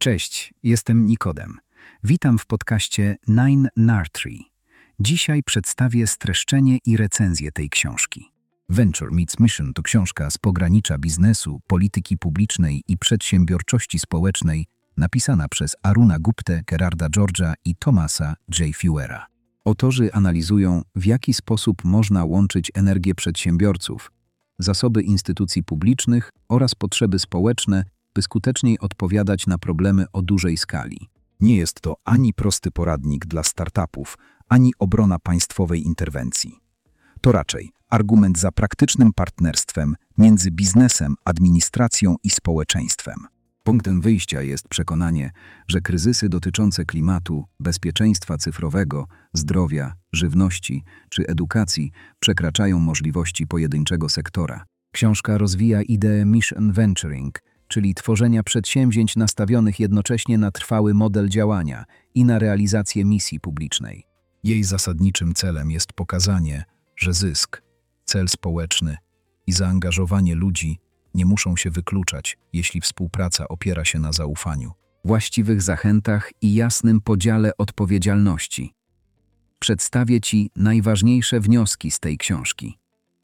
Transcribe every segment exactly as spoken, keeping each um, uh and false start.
Cześć, jestem Nikodem. Witam w podcaście Nine Nartree. Dzisiaj przedstawię streszczenie i recenzję tej książki. Venture Meets Mission to książka z pogranicza biznesu, polityki publicznej i przedsiębiorczości społecznej, napisana przez Aruna Guptę, Gerarda George'a i Thomasa J. Feuera. Autorzy analizują, w jaki sposób można łączyć energię przedsiębiorców, zasoby instytucji publicznych oraz potrzeby społeczne, by skuteczniej odpowiadać na problemy o dużej skali. Nie jest to ani prosty poradnik dla startupów, ani obrona państwowej interwencji. To raczej argument za praktycznym partnerstwem między biznesem, administracją i społeczeństwem. Punktem wyjścia jest przekonanie, że kryzysy dotyczące klimatu, bezpieczeństwa cyfrowego, zdrowia, żywności czy edukacji przekraczają możliwości pojedynczego sektora. Książka rozwija ideę mission venturing, czyli tworzenia przedsięwzięć nastawionych jednocześnie na trwały model działania i na realizację misji publicznej. Jej zasadniczym celem jest pokazanie, że zysk, cel społeczny i zaangażowanie ludzi nie muszą się wykluczać, jeśli współpraca opiera się na zaufaniu, właściwych zachętach i jasnym podziale odpowiedzialności. Przedstawię Ci najważniejsze wnioski z tej książki.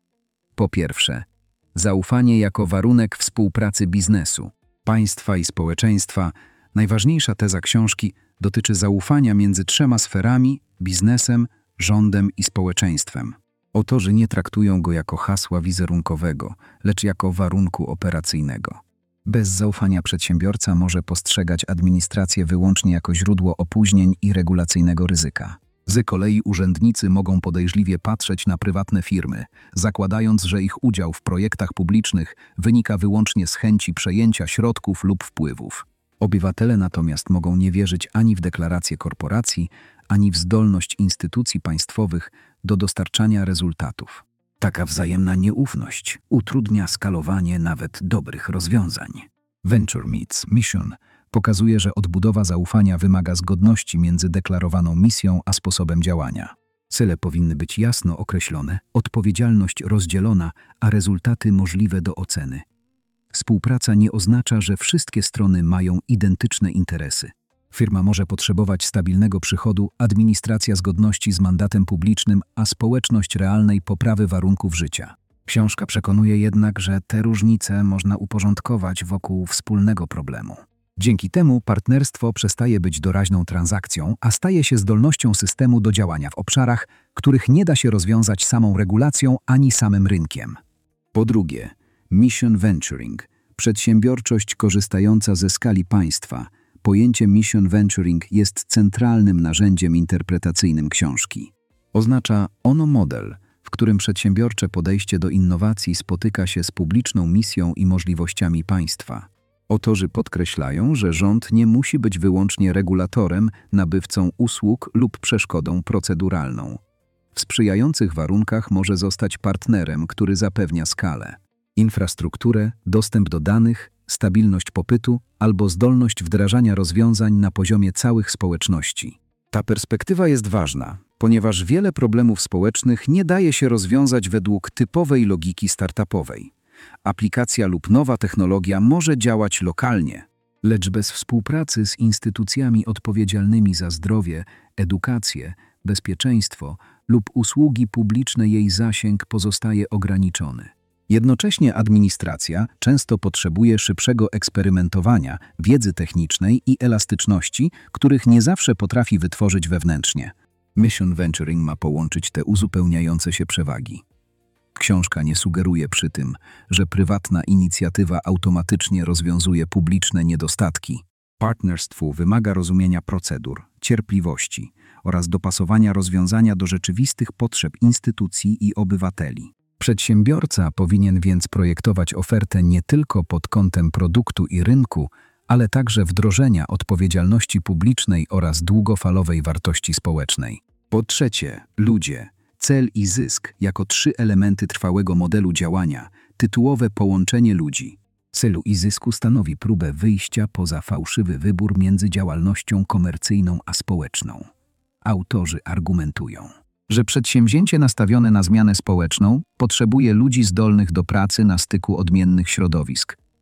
Po pierwsze, zaufanie jako warunek współpracy biznesu, państwa i społeczeństwa. Najważniejsza teza książki dotyczy zaufania między trzema sferami: biznesem, rządem i społeczeństwem. Autorzy nie traktują go jako hasła wizerunkowego, lecz jako warunku operacyjnego. Bez zaufania przedsiębiorca może postrzegać administrację wyłącznie jako źródło opóźnień i regulacyjnego ryzyka. Z kolei urzędnicy mogą podejrzliwie patrzeć na prywatne firmy, zakładając, że ich udział w projektach publicznych wynika wyłącznie z chęci przejęcia środków lub wpływów. Obywatele natomiast mogą nie wierzyć ani w deklaracje korporacji, ani w zdolność instytucji państwowych do dostarczania rezultatów. Taka wzajemna nieufność utrudnia skalowanie nawet dobrych rozwiązań. Venture Meets Mission pokazuje, że odbudowa zaufania wymaga zgodności między deklarowaną misją a sposobem działania. Cele powinny być jasno określone, odpowiedzialność rozdzielona, a rezultaty możliwe do oceny. Współpraca nie oznacza, że wszystkie strony mają identyczne interesy. Firma może potrzebować stabilnego przychodu, administracja zgodności z mandatem publicznym, a społeczność realnej poprawy warunków życia. Książka przekonuje jednak, że te różnice można uporządkować wokół wspólnego problemu. Dzięki temu partnerstwo przestaje być doraźną transakcją, a staje się zdolnością systemu do działania w obszarach, których nie da się rozwiązać samą regulacją ani samym rynkiem. Po drugie, mission venturing, przedsiębiorczość korzystająca ze skali państwa. Pojęcie mission venturing jest centralnym narzędziem interpretacyjnym książki. Oznacza ono model, w którym przedsiębiorcze podejście do innowacji spotyka się z publiczną misją i możliwościami państwa. Autorzy podkreślają, że rząd nie musi być wyłącznie regulatorem, nabywcą usług lub przeszkodą proceduralną. W sprzyjających warunkach może zostać partnerem, który zapewnia skalę, infrastrukturę, dostęp do danych, stabilność popytu albo zdolność wdrażania rozwiązań na poziomie całych społeczności. Ta perspektywa jest ważna, ponieważ wiele problemów społecznych nie daje się rozwiązać według typowej logiki startupowej. Aplikacja lub nowa technologia może działać lokalnie, lecz bez współpracy z instytucjami odpowiedzialnymi za zdrowie, edukację, bezpieczeństwo lub usługi publiczne jej zasięg pozostaje ograniczony. Jednocześnie administracja często potrzebuje szybszego eksperymentowania, wiedzy technicznej i elastyczności, których nie zawsze potrafi wytworzyć wewnętrznie. Mission venturing ma połączyć te uzupełniające się przewagi. Książka nie sugeruje przy tym, że prywatna inicjatywa automatycznie rozwiązuje publiczne niedostatki. Partnerstwo wymaga rozumienia procedur, cierpliwości oraz dopasowania rozwiązania do rzeczywistych potrzeb instytucji i obywateli. Przedsiębiorca powinien więc projektować ofertę nie tylko pod kątem produktu i rynku, ale także wdrożenia odpowiedzialności publicznej oraz długofalowej wartości społecznej. Po trzecie, ludzie, cel i zysk jako trzy elementy trwałego modelu działania, tytułowe połączenie ludzi. Celu i zysku stanowi próbę wyjścia poza fałszywy wybór między działalnością komercyjną a społeczną. Autorzy argumentują, że przedsięwzięcie nastawione na zmianę społeczną potrzebuje ludzi zdolnych do pracy na styku odmiennych środowisk,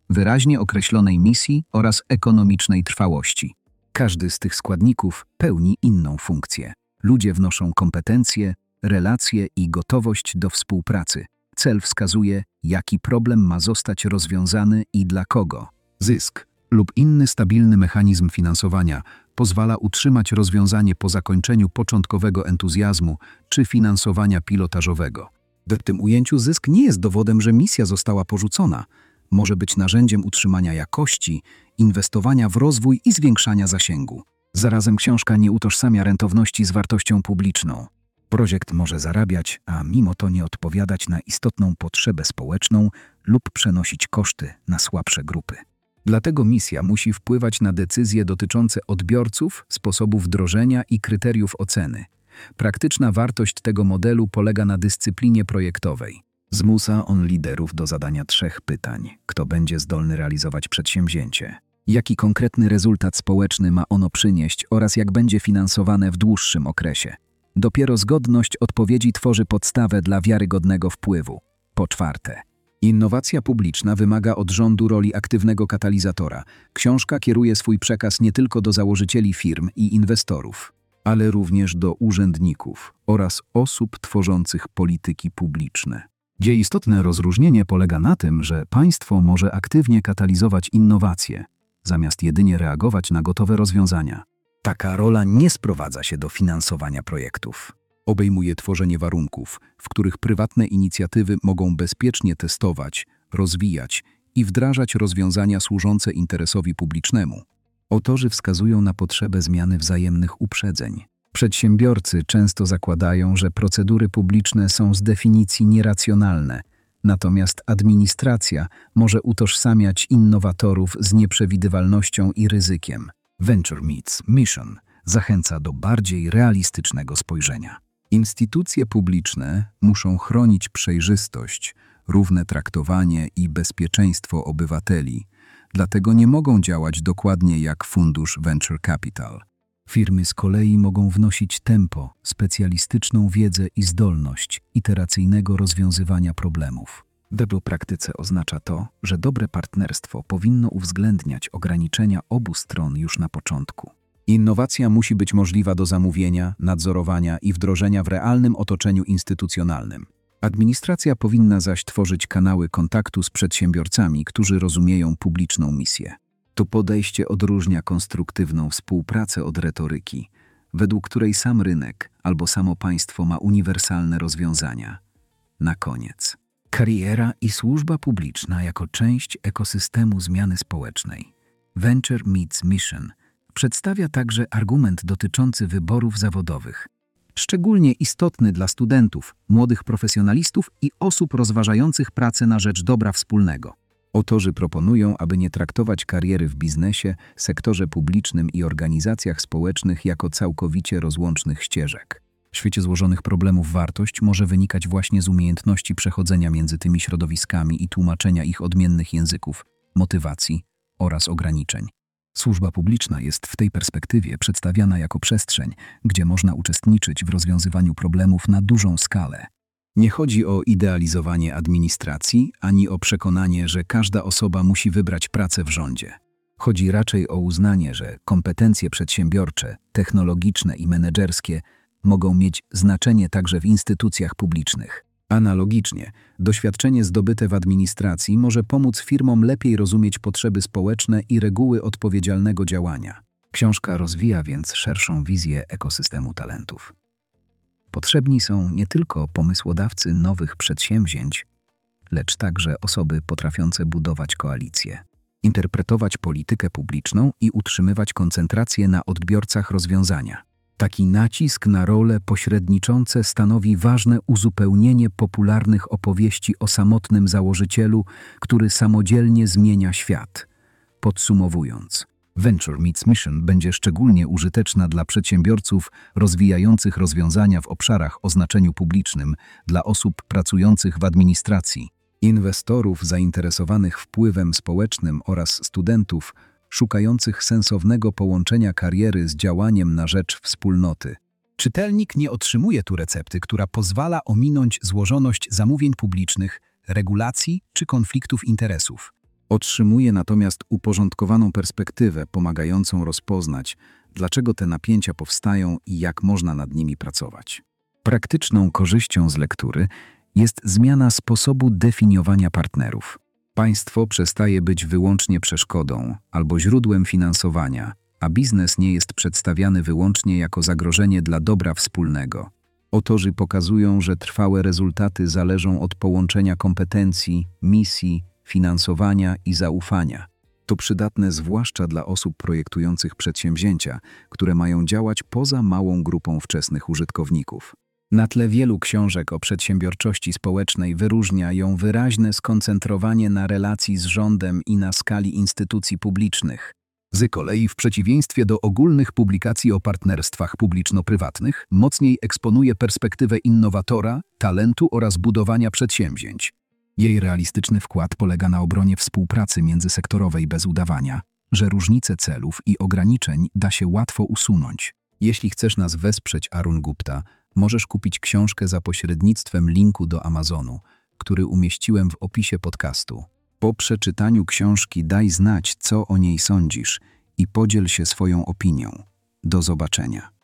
wyraźnie określonej misji oraz ekonomicznej trwałości. Każdy z tych składników pełni inną funkcję. Ludzie wnoszą kompetencje, relacje i gotowość do współpracy. Cel wskazuje, jaki problem ma zostać rozwiązany i dla kogo. Zysk lub inny stabilny mechanizm finansowania pozwala utrzymać rozwiązanie po zakończeniu początkowego entuzjazmu czy finansowania pilotażowego. W tym ujęciu zysk nie jest dowodem, że misja została porzucona. Może być narzędziem utrzymania jakości, inwestowania w rozwój i zwiększania zasięgu. Zarazem książka nie utożsamia rentowności z wartością publiczną. Projekt może zarabiać, a mimo to nie odpowiadać na istotną potrzebę społeczną lub przenosić koszty na słabsze grupy. Dlatego misja musi wpływać na decyzje dotyczące odbiorców, sposobu wdrożenia i kryteriów oceny. Praktyczna wartość tego modelu polega na dyscyplinie projektowej. Zmusza on liderów do zadania trzech pytań. Kto będzie zdolny realizować przedsięwzięcie? Jaki konkretny rezultat społeczny ma ono przynieść oraz jak będzie finansowane w dłuższym okresie? Dopiero zgodność odpowiedzi tworzy podstawę dla wiarygodnego wpływu. Po czwarte, innowacja publiczna wymaga od rządu roli aktywnego katalizatora. Książka kieruje swój przekaz nie tylko do założycieli firm i inwestorów, ale również do urzędników oraz osób tworzących polityki publiczne. Gdzie istotne rozróżnienie polega na tym, że państwo może aktywnie katalizować innowacje, zamiast jedynie reagować na gotowe rozwiązania. Taka rola nie sprowadza się do finansowania projektów. Obejmuje tworzenie warunków, w których prywatne inicjatywy mogą bezpiecznie testować, rozwijać i wdrażać rozwiązania służące interesowi publicznemu. Autorzy wskazują na potrzebę zmiany wzajemnych uprzedzeń. Przedsiębiorcy często zakładają, że procedury publiczne są z definicji nieracjonalne, natomiast administracja może utożsamiać innowatorów z nieprzewidywalnością i ryzykiem. Venture Meets Mission zachęca do bardziej realistycznego spojrzenia. Instytucje publiczne muszą chronić przejrzystość, równe traktowanie i bezpieczeństwo obywateli, dlatego nie mogą działać dokładnie jak fundusz Venture Capital. Firmy z kolei mogą wnosić tempo, specjalistyczną wiedzę i zdolność iteracyjnego rozwiązywania problemów. W dobrej praktyce oznacza to, że dobre partnerstwo powinno uwzględniać ograniczenia obu stron już na początku. Innowacja musi być możliwa do zamówienia, nadzorowania i wdrożenia w realnym otoczeniu instytucjonalnym. Administracja powinna zaś tworzyć kanały kontaktu z przedsiębiorcami, którzy rozumieją publiczną misję. To podejście odróżnia konstruktywną współpracę od retoryki, według której sam rynek albo samo państwo ma uniwersalne rozwiązania. Na koniec. Kariera i służba publiczna jako część ekosystemu zmiany społecznej. Venture Meets Mission przedstawia także argument dotyczący wyborów zawodowych, szczególnie istotny dla studentów, młodych profesjonalistów i osób rozważających pracę na rzecz dobra wspólnego. Autorzy proponują, aby nie traktować kariery w biznesie, sektorze publicznym i organizacjach społecznych jako całkowicie rozłącznych ścieżek. W świecie złożonych problemów wartość może wynikać właśnie z umiejętności przechodzenia między tymi środowiskami i tłumaczenia ich odmiennych języków, motywacji oraz ograniczeń. Służba publiczna jest w tej perspektywie przedstawiana jako przestrzeń, gdzie można uczestniczyć w rozwiązywaniu problemów na dużą skalę. Nie chodzi o idealizowanie administracji, ani o przekonanie, że każda osoba musi wybrać pracę w rządzie. Chodzi raczej o uznanie, że kompetencje przedsiębiorcze, technologiczne i menedżerskie mogą mieć znaczenie także w instytucjach publicznych. Analogicznie, doświadczenie zdobyte w administracji może pomóc firmom lepiej rozumieć potrzeby społeczne i reguły odpowiedzialnego działania. Książka rozwija więc szerszą wizję ekosystemu talentów. Potrzebni są nie tylko pomysłodawcy nowych przedsięwzięć, lecz także osoby potrafiące budować koalicje, interpretować politykę publiczną i utrzymywać koncentrację na odbiorcach rozwiązania. Taki nacisk na role pośredniczące stanowi ważne uzupełnienie popularnych opowieści o samotnym założycielu, który samodzielnie zmienia świat. Podsumowując, Venture Meets Mission będzie szczególnie użyteczna dla przedsiębiorców rozwijających rozwiązania w obszarach o znaczeniu publicznym, dla osób pracujących w administracji, inwestorów zainteresowanych wpływem społecznym oraz studentów szukających sensownego połączenia kariery z działaniem na rzecz wspólnoty. Czytelnik nie otrzymuje tu recepty, która pozwala ominąć złożoność zamówień publicznych, regulacji czy konfliktów interesów. Otrzymuje natomiast uporządkowaną perspektywę pomagającą rozpoznać, dlaczego te napięcia powstają i jak można nad nimi pracować. Praktyczną korzyścią z lektury jest zmiana sposobu definiowania partnerów. Państwo przestaje być wyłącznie przeszkodą albo źródłem finansowania, a biznes nie jest przedstawiany wyłącznie jako zagrożenie dla dobra wspólnego. Autorzy pokazują, że trwałe rezultaty zależą od połączenia kompetencji, misji, finansowania i zaufania. To przydatne zwłaszcza dla osób projektujących przedsięwzięcia, które mają działać poza małą grupą wczesnych użytkowników. Na tle wielu książek o przedsiębiorczości społecznej wyróżnia ją wyraźne skoncentrowanie na relacji z rządem i na skali instytucji publicznych. Z kolei w przeciwieństwie do ogólnych publikacji o partnerstwach publiczno-prywatnych mocniej eksponuje perspektywę innowatora, talentu oraz budowania przedsięwzięć. Jej realistyczny wkład polega na obronie współpracy międzysektorowej bez udawania, że różnice celów i ograniczeń da się łatwo usunąć. Jeśli chcesz nas wesprzeć, Arun Gupta, możesz kupić książkę za pośrednictwem linku do Amazonu, który umieściłem w opisie podcastu. Po przeczytaniu książki daj znać, co o niej sądzisz i podziel się swoją opinią. Do zobaczenia.